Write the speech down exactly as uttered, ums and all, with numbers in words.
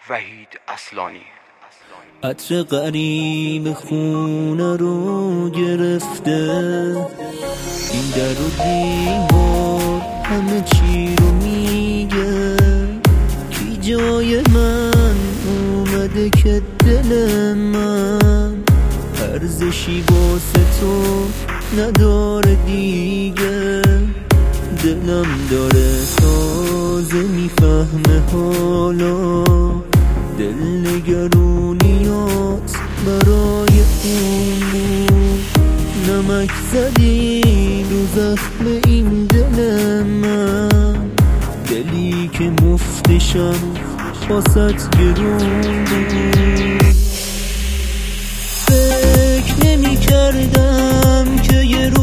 وحید اصلانی. عطر غریب خونه رو گرفته، این در و دیوار همه چی رو میگه. کی جای من اومده که دل من ارزشی واسه تو نداره دیگه. دلم داره تازه میفهمه حالا، دل نگرونیات برای اون نمک زدی رو زخم این دل من. دلی که مفتشم واسط گرون بود. فکر نمی کردم که یه